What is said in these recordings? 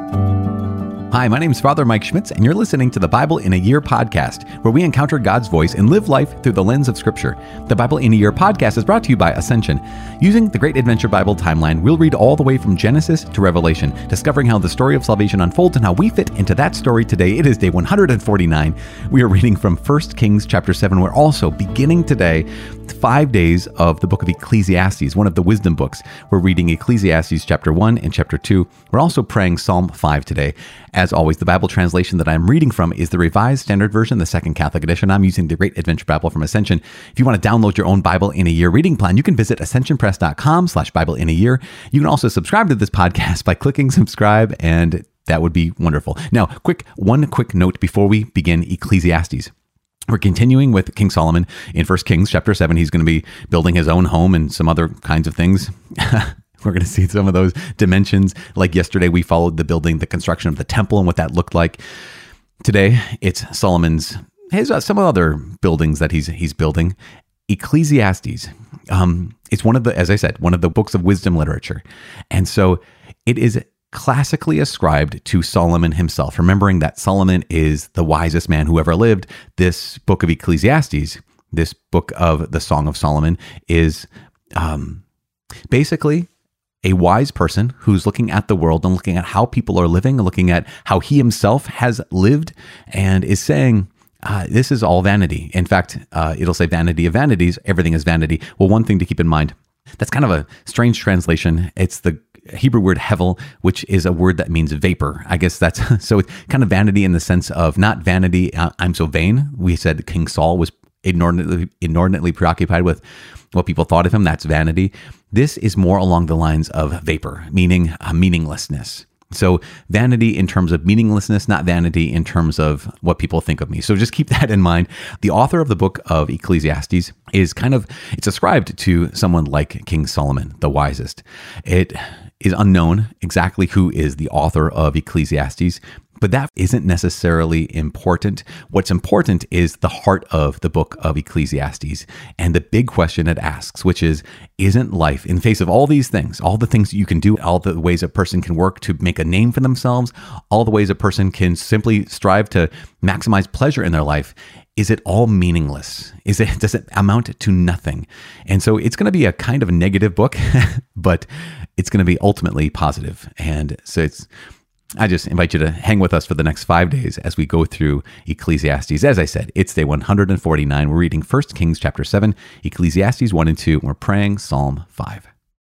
Hi, my name is Father Mike Schmitz, and you're listening to the Bible in a Year podcast, where we encounter God's voice and live life through the lens of Scripture. The Bible in a Year podcast is brought to you by Ascension. Using the Great Adventure Bible timeline, we'll read all the way from Genesis to Revelation, discovering how the story of salvation unfolds and how we fit into that story today. It is day 149. We are reading from 1 Kings chapter 7. We're also beginning today 5 days of the book of Ecclesiastes, one of the wisdom books. We're reading Ecclesiastes chapter 1 and chapter 2. We're also praying Psalm 5 today. As always, the Bible translation that I'm reading from is the Revised Standard Version, the Second Catholic Edition. I'm using the Great Adventure Bible from Ascension. If you want to download your own Bible in a Year reading plan, you can visit ascensionpress.com/Bible in a Year. You can also subscribe to this podcast by clicking subscribe, and that would be wonderful. Now, one quick note before we begin Ecclesiastes. We're continuing with King Solomon in 1 Kings chapter 7. He's going to be building his own home and some other kinds of things. We're going to see some of those dimensions. Like yesterday, we followed the construction of the temple and what that looked like. Today, it's Solomon's, some other buildings that he's building. Ecclesiastes. It's one of the books of wisdom literature. And so it is classically ascribed to Solomon himself, remembering that Solomon is the wisest man who ever lived. This book of Ecclesiastes, this book of the Song of Solomon, is basically a wise person who's looking at the world and looking at how people are living, looking at how he himself has lived, and is saying, this is all vanity. In fact, it'll say vanity of vanities, everything is vanity. Well, one thing to keep in mind, that's kind of a strange translation. It's the Hebrew word hevel, which is a word that means vapor. I guess that's, so it's kind of vanity in the sense of not vanity, I'm so vain. We said King Saul was inordinately preoccupied with what people thought of him. That's vanity. This is more along the lines of vapor, meaning meaninglessness. So vanity in terms of meaninglessness, not vanity in terms of what people think of me. So just keep that in mind. The author of the book of Ecclesiastes is it's ascribed to someone like King Solomon, the wisest. It is unknown exactly who is the author of Ecclesiastes, but that isn't necessarily important. What's important is the heart of the book of Ecclesiastes and the big question it asks, which is, isn't life, in face of all these things, all the things you can do, all the ways a person can work to make a name for themselves, all the ways a person can simply strive to maximize pleasure in their life, is it all meaningless? Does it amount to nothing? And so it's going to be a kind of a negative book, but it's going to be ultimately positive. And so I just invite you to hang with us for the next 5 days as we go through Ecclesiastes. As I said, it's day 149. We're reading 1 Kings chapter 7, Ecclesiastes 1 and 2, and we're praying Psalm 5.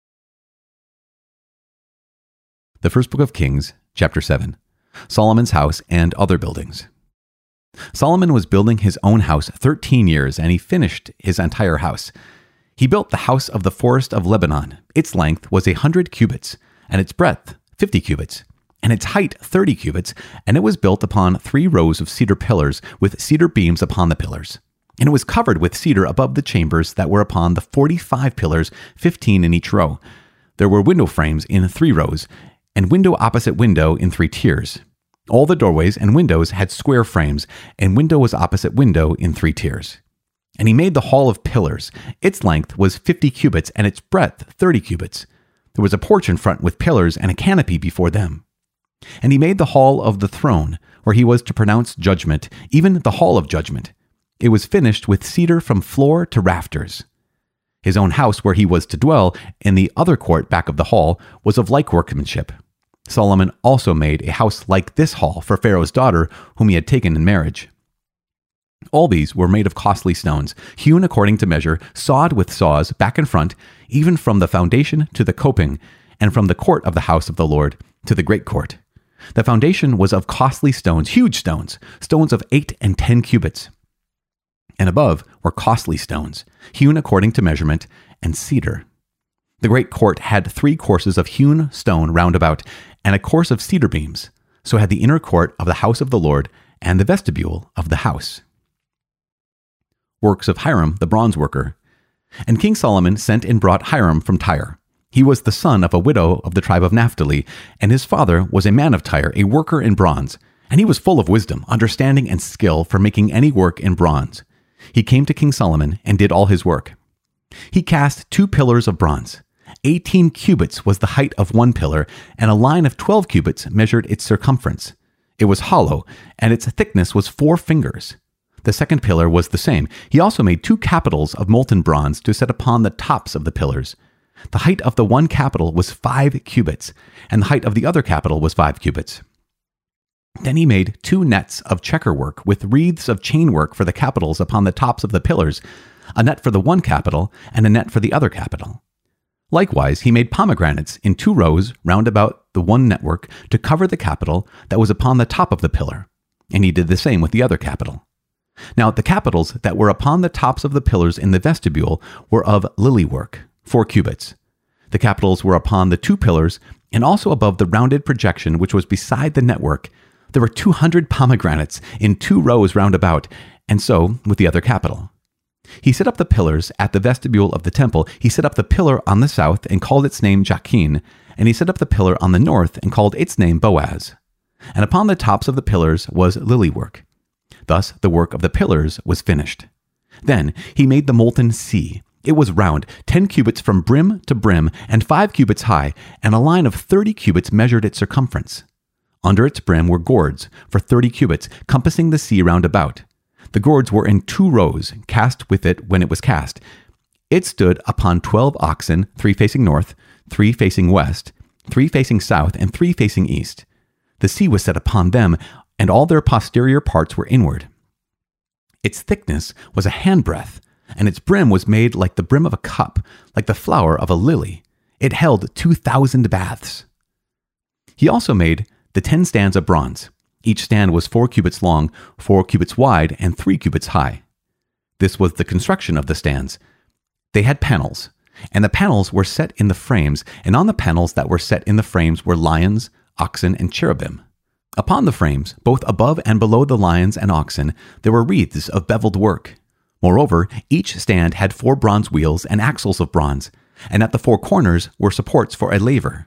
The first book of Kings, chapter 7, Solomon's house and other buildings. Solomon was building his own house 13 years, and he finished his entire house. He built the house of the forest of Lebanon. Its length was 100 cubits, and its breadth 50 cubits. And its height 30 cubits, and it was built upon 3 rows of cedar pillars with cedar beams upon the pillars. And it was covered with cedar above the chambers that were upon the 45 pillars, 15 in each row. There were window frames in 3 rows, and window opposite window in 3 tiers. All the doorways and windows had square frames, and window was opposite window in 3 tiers. And he made the hall of pillars. Its length was 50 cubits, and its breadth 30 cubits. There was a porch in front with pillars and a canopy before them. And he made the hall of the throne, where he was to pronounce judgment, even the hall of judgment. It was finished with cedar from floor to rafters. His own house, where he was to dwell, in the other court back of the hall, was of like workmanship. Solomon also made a house like this hall for Pharaoh's daughter, whom he had taken in marriage. All these were made of costly stones, hewn according to measure, sawed with saws back and front, even from the foundation to the coping, and from the court of the house of the Lord to the great court. The foundation was of costly stones, huge stones, stones of 8 and 10 cubits. And above were costly stones, hewn according to measurement, and cedar. The great court had 3 courses of hewn stone round about, and a course of cedar beams. So had the inner court of the house of the Lord, and the vestibule of the house. Works of Hiram the bronze worker. And King Solomon sent and brought Hiram from Tyre. He was the son of a widow of the tribe of Naphtali, and his father was a man of Tyre, a worker in bronze. And he was full of wisdom, understanding, and skill for making any work in bronze. He came to King Solomon and did all his work. He cast 2 pillars of bronze, 18 cubits was the height of one pillar, and a line of 12 cubits measured its circumference. It was hollow, and its thickness was 4 fingers. The second pillar was the same. He also made 2 capitals of molten bronze to set upon the tops of the pillars. The height of the one capital was 5 cubits, and the height of the other capital was 5 cubits. Then he made 2 nets of checkerwork with wreaths of chainwork for the capitals upon the tops of the pillars, a net for the one capital and a net for the other capital. Likewise, he made pomegranates in 2 rows round about the one network to cover the capital that was upon the top of the pillar, and he did the same with the other capital. Now the capitals that were upon the tops of the pillars in the vestibule were of lily work, 4 cubits. The capitals were upon the 2 pillars, and also above the rounded projection which was beside the network. There were 200 pomegranates in 2 rows round about, and so with the other capital. He set up the pillars at the vestibule of the temple. He set up the pillar on the south and called its name Jachin, and he set up the pillar on the north and called its name Boaz. And upon the tops of the pillars was lily work. Thus the work of the pillars was finished. Then he made the molten sea. It was round, 10 cubits from brim to brim, and 5 cubits high, and a line of 30 cubits measured its circumference. Under its brim were gourds for 30 cubits, compassing the sea round about. The gourds were in 2 rows, cast with it when it was cast. It stood upon 12 oxen, 3 facing north, 3 facing west, 3 facing south, and 3 facing east. The sea was set upon them, and all their posterior parts were inward. Its thickness was a handbreadth, and its brim was made like the brim of a cup, like the flower of a lily. It held 2,000 baths. He also made the 10 stands of bronze. Each stand was 4 cubits long, 4 cubits wide, and 3 cubits high. This was the construction of the stands. They had panels, and the panels were set in the frames, and on the panels that were set in the frames were lions, oxen, and cherubim. Upon the frames, both above and below the lions and oxen, there were wreaths of beveled work. Moreover, each stand had 4 bronze wheels and axles of bronze, and at the 4 corners were supports for a laver.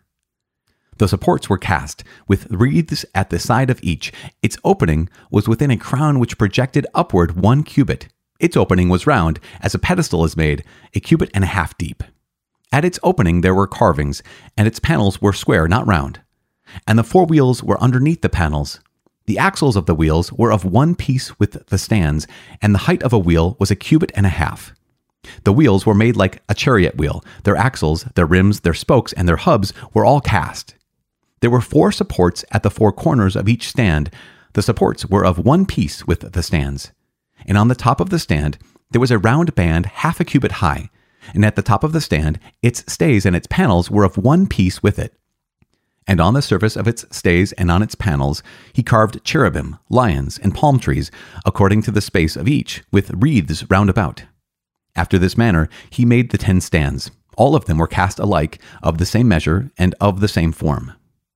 The supports were cast, with wreaths at the side of each. Its opening was within a crown which projected upward 1 cubit. Its opening was round, as a pedestal is made, 1.5 cubits deep. At its opening there were carvings, and its panels were square, not round. And the 4 wheels were underneath the panels. The axles of the wheels were of one piece with the stands, and the height of a wheel was 1.5 cubits. The wheels were made like a chariot wheel. Their axles, their rims, their spokes, and their hubs were all cast. There were 4 supports at the 4 corners of each stand. The supports were of one piece with the stands. And on the top of the stand there was a round band 0.5 cubit high, and at the top of the stand its stays and its panels were of one piece with it. And on the surface of its stays and on its panels he carved cherubim, lions, and palm trees, according to the space of each, with wreaths round about. After this manner he made the 10 stands. All of them were cast alike, of the same measure, and of the same form.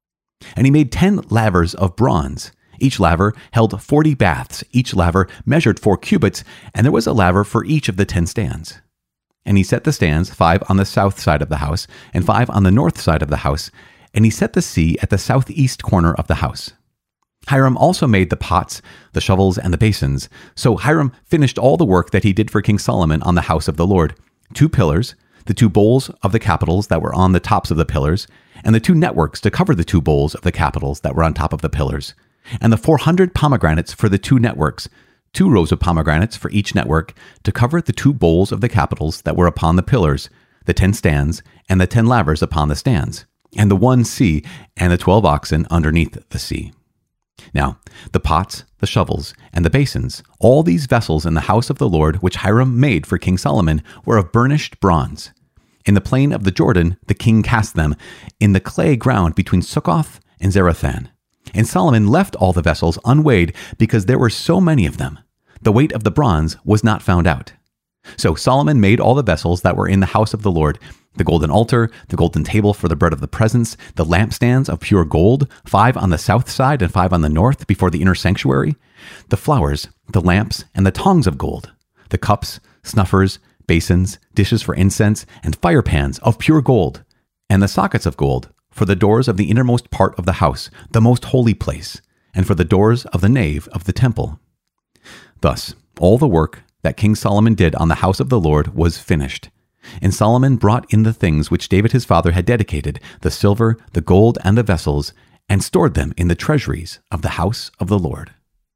And he made 10 lavers of bronze. Each laver held 40 baths. Each laver measured 4 cubits, and there was a laver for each of the 10 stands. And he set the stands, 5 on the south side of the house, and 5 on the north side of the house, and he set the sea at the southeast corner of the house. Hiram also made the pots, the shovels, and the basins. So Hiram finished all the work that he did for King Solomon on the house of the Lord: 2 pillars, the 2 bowls of the capitals that were on the tops of the pillars, and the 2 networks to cover the 2 bowls of the capitals that were on top of the pillars, and the 400 pomegranates for the 2 networks, 2 rows of pomegranates for each network to cover the 2 bowls of the capitals that were upon the pillars, the 10 stands, and the 10 lavers upon the stands, and the 1 sea, and the 12 oxen underneath the sea. Now, the pots, the shovels, and the basins, all these vessels in the house of the Lord which Hiram made for King Solomon, were of burnished bronze. In the plain of the Jordan the king cast them, in the clay ground between Succoth and Zarethan. And Solomon left all the vessels unweighed, because there were so many of them. The weight of the bronze was not found out. So Solomon made all the vessels that were in the house of the Lord: the golden altar, the golden table for the bread of the presence, the lampstands of pure gold, 5 on the south side and 5 on the north before the inner sanctuary, the flowers, the lamps, and the tongs of gold, the cups, snuffers, basins, dishes for incense, and fire pans of pure gold, and the sockets of gold for the doors of the innermost part of the house, the most holy place, and for the doors of the nave of the temple. Thus all the work that King Solomon did on the house of the Lord was finished. And Solomon brought in the things which David his father had dedicated, the silver, the gold, and the vessels, and stored them in the treasuries of the house of the Lord.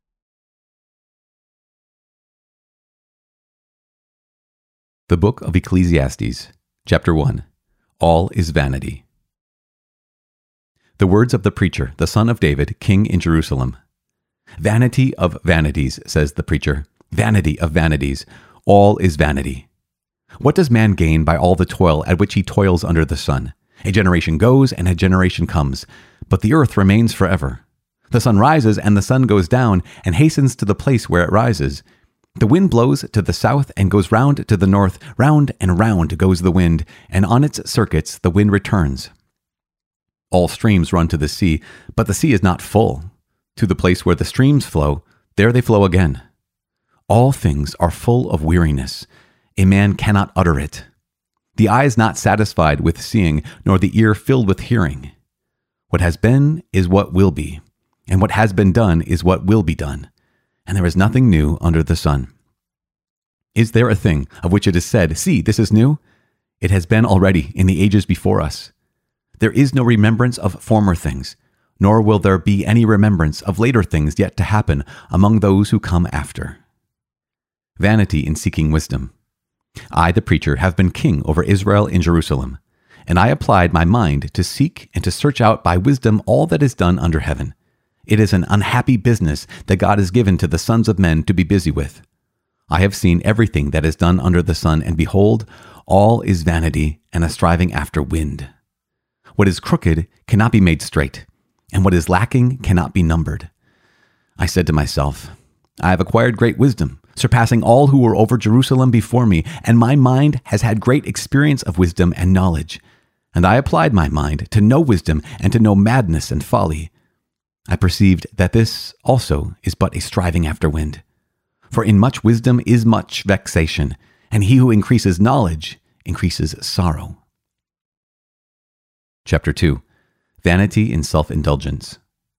The Book of Ecclesiastes, Chapter 1. All is vanity. The words of the preacher, the son of David, king in Jerusalem. Vanity of vanities, says the preacher. Vanity of vanities. All is vanity. What does man gain by all the toil at which he toils under the sun? A generation goes and a generation comes, but the earth remains forever. The sun rises and the sun goes down and hastens to the place where it rises. The wind blows to the south and goes round to the north. Round and round goes the wind, and on its circuits the wind returns. All streams run to the sea, but the sea is not full. To the place where the streams flow, there they flow again. All things are full of weariness. A man cannot utter it. The eye is not satisfied with seeing, nor the ear filled with hearing. What has been is what will be, and what has been done is what will be done, and there is nothing new under the sun. Is there a thing of which it is said, "See, this is new"? It has been already in the ages before us. There is no remembrance of former things, nor will there be any remembrance of later things yet to happen among those who come after. Vanity in seeking wisdom. I, the preacher, have been king over Israel in Jerusalem, and I applied my mind to seek and to search out by wisdom all that is done under heaven. It is an unhappy business that God has given to the sons of men to be busy with. I have seen everything that is done under the sun, and behold, all is vanity and a striving after wind. What is crooked cannot be made straight, and what is lacking cannot be numbered. I said to myself, I have acquired great wisdom, surpassing all who were over Jerusalem before me, and my mind has had great experience of wisdom and knowledge. And I applied my mind to know wisdom and to know madness and folly. I perceived that this also is but a striving after wind. For in much wisdom is much vexation, and he who increases knowledge increases sorrow. Chapter 2. Vanity in Self-Indulgence.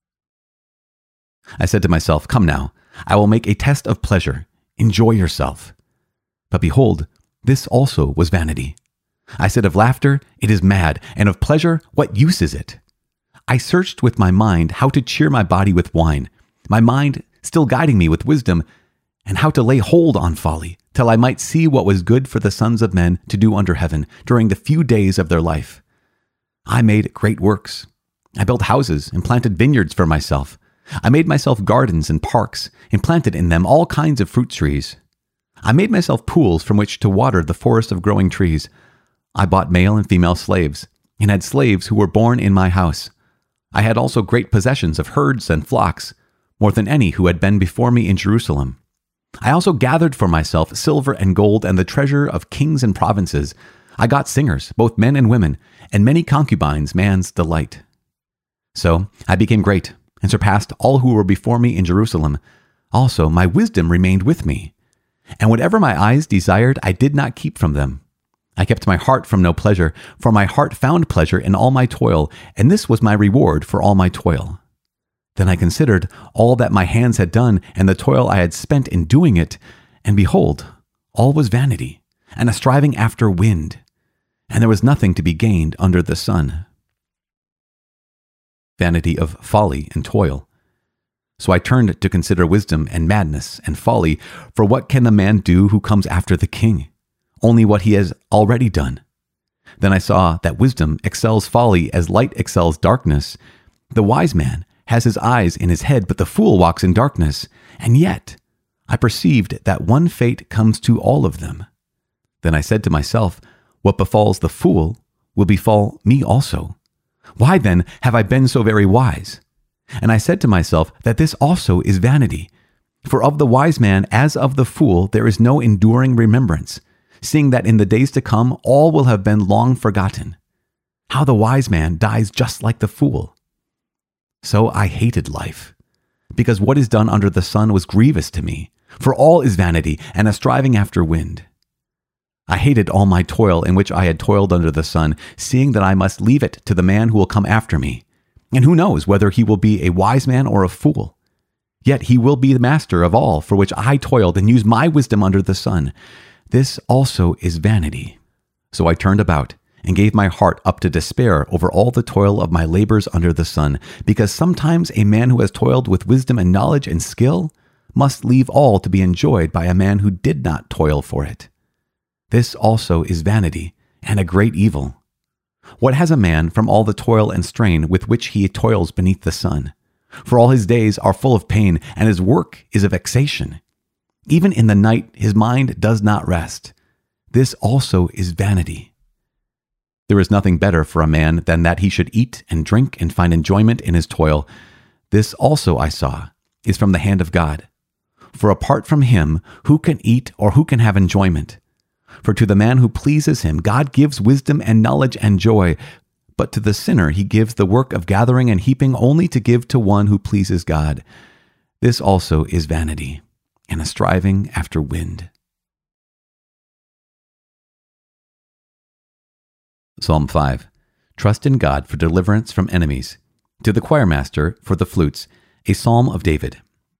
I said to myself, Come now, I will make a test of pleasure. Enjoy yourself. But behold, this also was vanity. I said of laughter, It is mad, and of pleasure, what use is it? I searched with my mind how to cheer my body with wine, my mind still guiding me with wisdom, and how to lay hold on folly, till I might see what was good for the sons of men to do under heaven during the few days of their life. I made great works. I built houses and planted vineyards for myself. I made myself gardens and parks, and planted in them all kinds of fruit trees. I made myself pools from which to water the forest of growing trees. I bought male and female slaves, and had slaves who were born in my house. I had also great possessions of herds and flocks, more than any who had been before me in Jerusalem. I also gathered for myself silver and gold and the treasure of kings and provinces. I got singers, both men and women, and many concubines, man's delight. So I became great, and surpassed all who were before me in Jerusalem. Also my wisdom remained with me. And whatever my eyes desired, I did not keep from them. I kept my heart from no pleasure, for my heart found pleasure in all my toil, and this was my reward for all my toil. Then I considered all that my hands had done, and the toil I had spent in doing it, and behold, all was vanity, and a striving after wind, and there was nothing to be gained under the sun. Vanity of folly and toil. So I turned to consider wisdom and madness and folly, for what can the man do who comes after the king? Only what he has already done. Then I saw that wisdom excels folly as light excels darkness. The wise man has his eyes in his head, but the fool walks in darkness. And yet I perceived that one fate comes to all of them. Then I said to myself, What befalls the fool will befall me also. Why then have I been so very wise? And I said to myself that this also is vanity. For of the wise man as of the fool there is no enduring remembrance, seeing that in the days to come all will have been long forgotten. How the wise man dies just like the fool. So I hated life, because what is done under the sun was grievous to me, for all is vanity and a striving after wind. I hated all my toil in which I had toiled under the sun, seeing that I must leave it to the man who will come after me. And who knows whether he will be a wise man or a fool? Yet he will be the master of all for which I toiled and used my wisdom under the sun. This also is vanity. So I turned about and gave my heart up to despair over all the toil of my labors under the sun, because sometimes a man who has toiled with wisdom and knowledge and skill must leave all to be enjoyed by a man who did not toil for it. This also is vanity and a great evil. What has a man from all the toil and strain with which he toils beneath the sun? For all his days are full of pain, and his work is a vexation. Even in the night his mind does not rest. This also is vanity. There is nothing better for a man than that he should eat and drink and find enjoyment in his toil. This also I saw is from the hand of God. For apart from him, who can eat or who can have enjoyment? For to the man who pleases him, God gives wisdom and knowledge and joy. But to the sinner, he gives the work of gathering and heaping only to give to one who pleases God. This also is vanity and a striving after wind. Psalm 5. Trust in God for deliverance from enemies. To the choirmaster for the flutes, a psalm of David.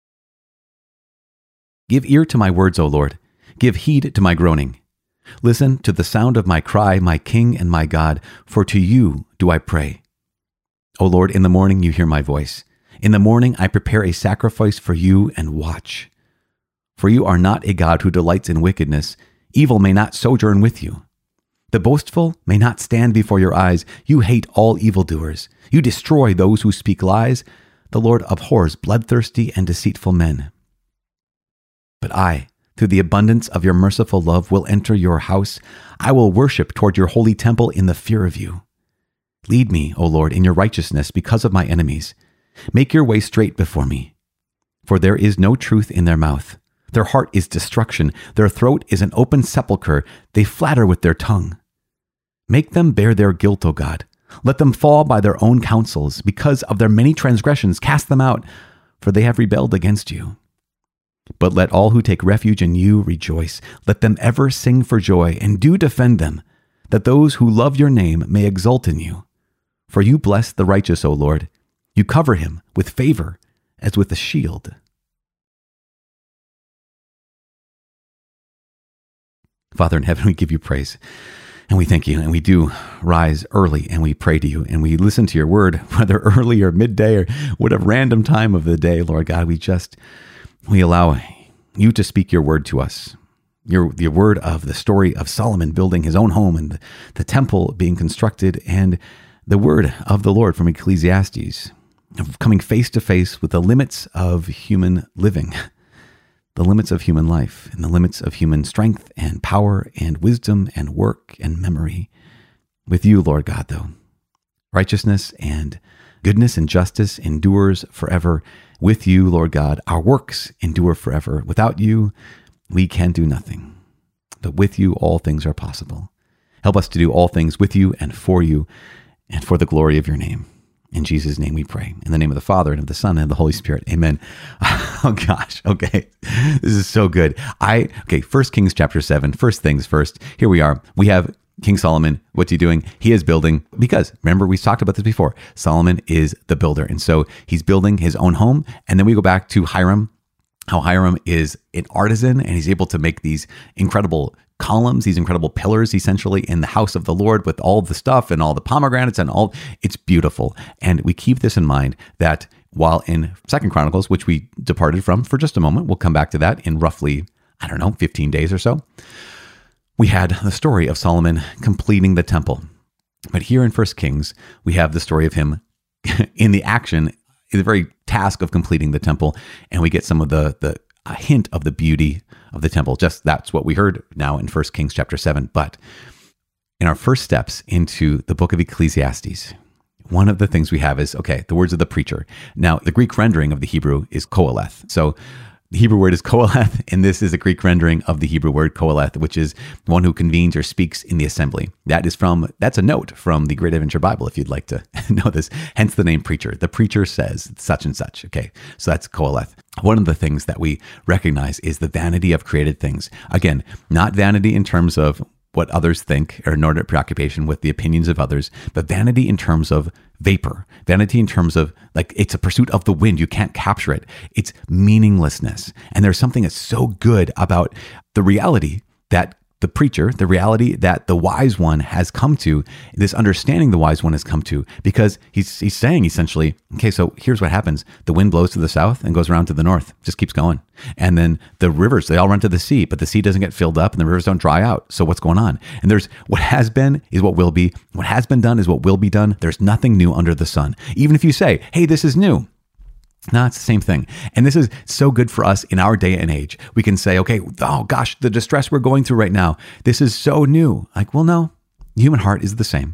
Give ear to my words, O Lord. Give heed to my groaning. Listen to the sound of my cry, my King and my God, for to you do I pray. O Lord, in the morning you hear my voice. In the morning I prepare a sacrifice for you and watch. For you are not a God who delights in wickedness. Evil may not sojourn with you. The boastful may not stand before your eyes. You hate all evildoers. You destroy those who speak lies. The Lord abhors bloodthirsty and deceitful men. But I, through the abundance of your merciful love, will enter your house. I will worship toward your holy temple in the fear of you. Lead me, O Lord, in your righteousness because of my enemies. Make your way straight before me. For there is no truth in their mouth. Their heart is destruction. Their throat is an open sepulchre. They flatter with their tongue. Make them bear their guilt, O God. Let them fall by their own counsels. Because of their many transgressions, cast them out, for they have rebelled against you. But let all who take refuge in you rejoice. Let them ever sing for joy, and do defend them, that those who love your name may exult in you. For you bless the righteous, O Lord. You cover him with favor as with a shield. Father in heaven, we give you praise. And we thank you, and we do rise early, and we pray to you, and we listen to your word, whether early or midday or whatever random time of the day, Lord God. We allow you to speak your word to us. Your word of the story of Solomon building his own home and the temple being constructed, and the word of the Lord from Ecclesiastes, of coming face to face with the limits of human living, the limits of human life, and the limits of human strength and power and wisdom and work and memory. With you, Lord God, though, righteousness and goodness and justice endures forever. With you, Lord God, our works endure forever. Without you, we can do nothing. But with you, all things are possible. Help us to do all things with you and for the glory of your name. In Jesus' name we pray. In the name of the Father, and of the Son, and of the Holy Spirit. Amen. Oh gosh. Okay. This is so good. 1 Kings chapter 7. First things first. Here we are. We have King Solomon. What's he doing? He is building, because remember, we talked about this before. Solomon is the builder. And so he's building his own home. And then we go back to Hiram, how Hiram is an artisan, and he's able to make these incredible columns, these incredible pillars, essentially, in the house of the Lord with all the stuff and all the pomegranates and all. It's beautiful. And we keep this in mind, that while in 2 Chronicles, which we departed from for just a moment, we'll come back to that in roughly, 15 days or so, we had the story of Solomon completing the temple. But here in 1 Kings, we have the story of him in the action, in the very task of completing the temple, and we get some of the hint of the beauty of the temple. Just that's what we heard now in 1 Kings chapter 7. But in our first steps into the book of Ecclesiastes, one of the things we have is, the words of the preacher. Now, the Greek rendering of the Hebrew is koheleth. So the Hebrew word is koheleth, and this is a Greek rendering of the Hebrew word koheleth, which is one who convenes or speaks in the assembly. That's a note from the Great Adventure Bible, if you'd like to know this. Hence the name preacher. The preacher says such and such. Okay, so that's koheleth. One of the things that we recognize is the vanity of created things. Again, not vanity in terms of what others think or inordinate preoccupation with the opinions of others, but vanity in terms of vapor, vanity in terms of it's a pursuit of the wind. You can't capture it. It's meaninglessness. And there's something that's so good about the reality that the preacher, the reality that the wise one has come to, this understanding the wise one has come to, because he's saying essentially, okay, so here's what happens. The wind blows to the south and goes around to the north, just keeps going. And then the rivers, they all run to the sea, but the sea doesn't get filled up and the rivers don't dry out. So what's going on? And there's what has been is what will be. What has been done is what will be done. There's nothing new under the sun. Even if you say, hey, this is new. No, it's the same thing. And this is so good for us in our day and age. We can say, okay, oh gosh, the distress we're going through right now, this is so new. Like, well, no, the human heart is the same.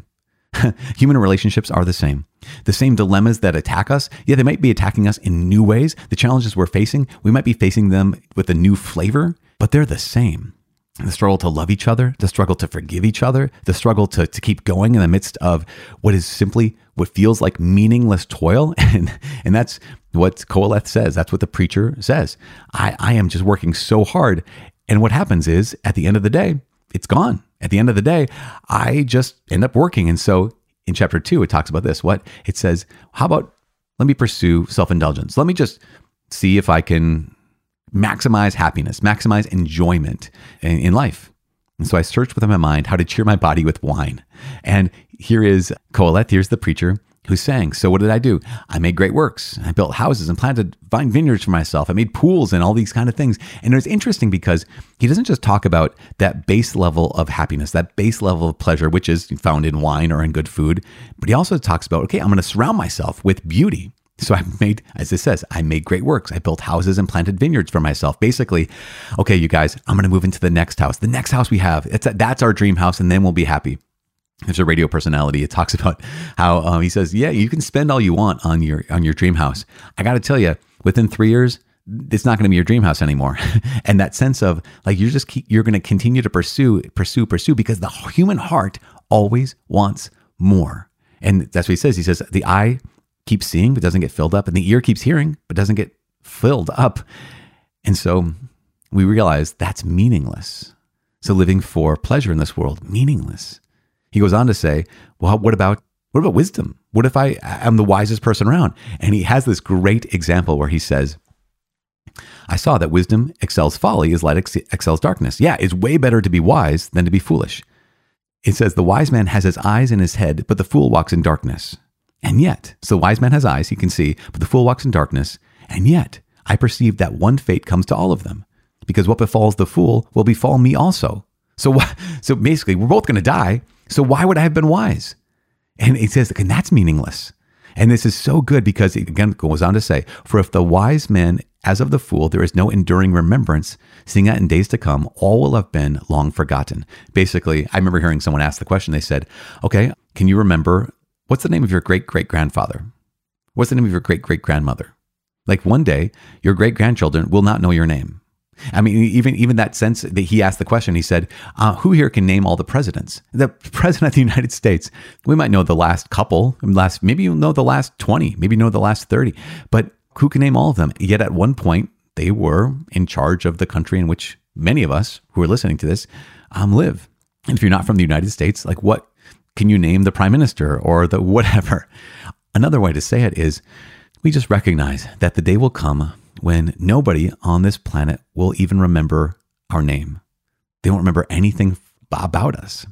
Human relationships are the same. The same dilemmas that attack us, yeah, they might be attacking us in new ways. The challenges we're facing, we might be facing them with a new flavor, but they're the same. The struggle to love each other, the struggle to forgive each other, the struggle to keep going in the midst of what is simply what feels like meaningless toil. And that's what Qoheleth says. That's what the preacher says. I am just working so hard. And what happens is at the end of the day, it's gone. At the end of the day, I just end up working. And so in chapter 2, it talks about this. What it says, how about let me pursue self-indulgence? Let me just see if I can maximize happiness, maximize enjoyment in life. And so I searched within my mind how to cheer my body with wine. And here is Qoheleth, here's the preacher who's saying, so what did I do? I made great works. I built houses and planted vine vineyards for myself. I made pools and all these kind of things. And it's interesting because he doesn't just talk about that base level of happiness, that base level of pleasure, which is found in wine or in good food. But he also talks about, okay, I'm going to surround myself with beauty. So I made, as it says, I made great works. I built houses and planted vineyards for myself. Basically, okay, you guys, I'm going to move into the next house. The next house we have, that's our dream house, and then we'll be happy. There's a radio personality. It talks about how he says, yeah, you can spend all you want on your dream house. I got to tell you, within 3 years, it's not going to be your dream house anymore. And that sense of like, you're going to continue to pursue, because the human heart always wants more. And that's what he says. He says, the eye keeps seeing, but doesn't get filled up. And the ear keeps hearing, but doesn't get filled up. And so we realize that's meaningless. So living for pleasure in this world, meaningless. He goes on to say, well, what about wisdom? What if I am the wisest person around? And he has this great example where he says, I saw that wisdom excels folly as light excels darkness. Yeah, it's way better to be wise than to be foolish. It says the wise man has his eyes in his head, but the fool walks in darkness. And yet, so the wise man has eyes, he can see, but the fool walks in darkness. And yet, I perceive that one fate comes to all of them, because what befalls the fool will befall me also. So basically, we're both going to die. So why would I have been wise? And it says, and that's meaningless. And this is so good because it again goes on to say, for if the wise man as of the fool, there is no enduring remembrance, seeing that in days to come, all will have been long forgotten. Basically, I remember hearing someone ask the question. They said, okay, can you remember, what's the name of your great-great-grandfather? What's the name of your great-great-grandmother? Like one day, your great-grandchildren will not know your name. I mean, even that sense that he asked the question, he said, who here can name all the presidents? The president of the United States, we might know the last couple, maybe you know the last 20, maybe you know the last 30, but who can name all of them? Yet at one point, they were in charge of the country in which many of us who are listening to this live. And if you're not from the United States, like what can you name the prime minister or the whatever? Another way to say it is we just recognize that the day will come when nobody on this planet will even remember our name. They won't remember anything about us.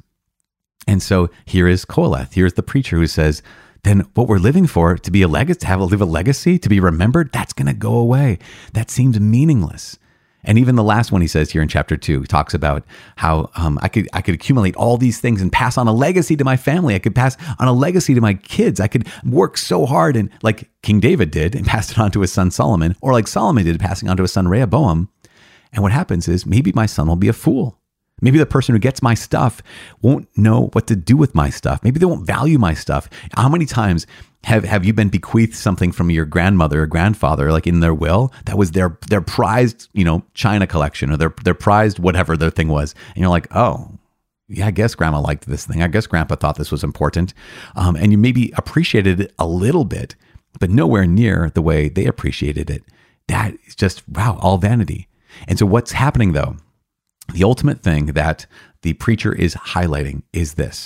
And so here is Qoheleth. Here's the preacher who says, then what we're living for, to be a legacy, live a legacy, to be remembered, that's going to go away. That seems meaningless. And even the last one he says here in chapter 2, he talks about how I could accumulate all these things and pass on a legacy to my family. I could pass on a legacy to my kids. I could work so hard and like King David did and passed it on to his son Solomon, or like Solomon did, passing on to his son Rehoboam. And what happens is maybe my son will be a fool. Maybe the person who gets my stuff won't know what to do with my stuff. Maybe they won't value my stuff. How many times have you been bequeathed something from your grandmother or grandfather, like in their will, that was their prized, china collection or their prized whatever their thing was. And you're like, oh, yeah, I guess grandma liked this thing. I guess grandpa thought this was important. And you maybe appreciated it a little bit, but nowhere near the way they appreciated it. That is just, wow, all vanity. And so what's happening though? The ultimate thing that the preacher is highlighting is this.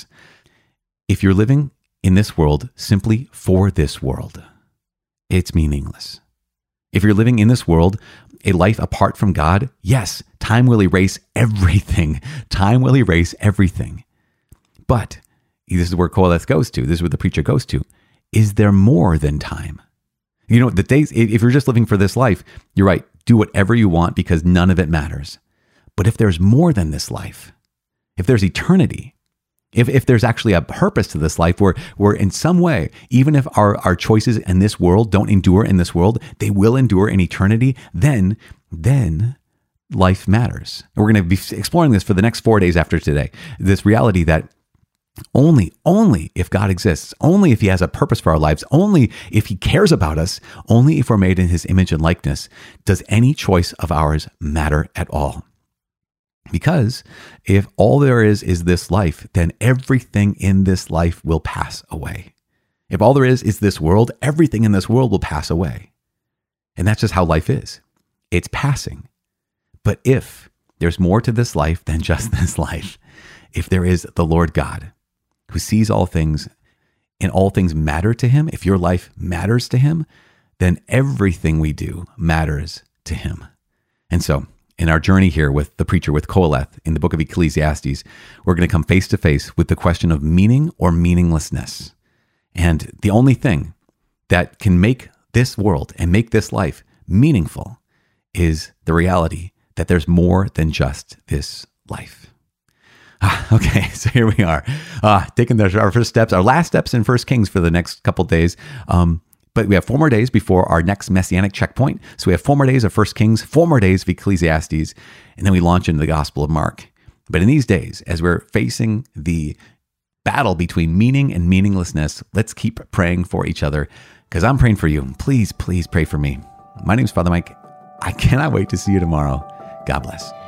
If you're living in this world simply for this world, it's meaningless. If you're living in this world, a life apart from God, yes, time will erase everything. Time will erase everything. But this is where Qoheleth goes to. This is where the preacher goes to. Is there more than time? You know, the days, if you're just living for this life, you're right. Do whatever you want because none of it matters. But if there's more than this life, if there's eternity, if there's actually a purpose to this life where in some way, even if our choices in this world don't endure in this world, they will endure in eternity, then life matters. And we're going to be exploring this for the next 4 days after today. This reality that only if God exists, only if he has a purpose for our lives, only if he cares about us, only if we're made in his image and likeness, does any choice of ours matter at all. Because if all there is this life, then everything in this life will pass away. If all there is this world, everything in this world will pass away. And that's just how life is. It's passing. But if there's more to this life than just this life, if there is the Lord God who sees all things and all things matter to him, if your life matters to him, then everything we do matters to him. And so, in our journey here with the preacher, with Qoheleth in the book of Ecclesiastes, we're going to come face to face with the question of meaning or meaninglessness. And the only thing that can make this world and make this life meaningful is the reality that there's more than just this life. Okay, so here we are, taking our first steps, our last steps in 1 Kings for the next couple days. But we have 4 more days before our next messianic checkpoint. So we have 4 more days of 1 Kings, 4 more days of Ecclesiastes, and then we launch into the Gospel of Mark. But in these days, as we're facing the battle between meaning and meaninglessness, let's keep praying for each other because I'm praying for you. Please, please pray for me. My name is Father Mike. I cannot wait to see you tomorrow. God bless.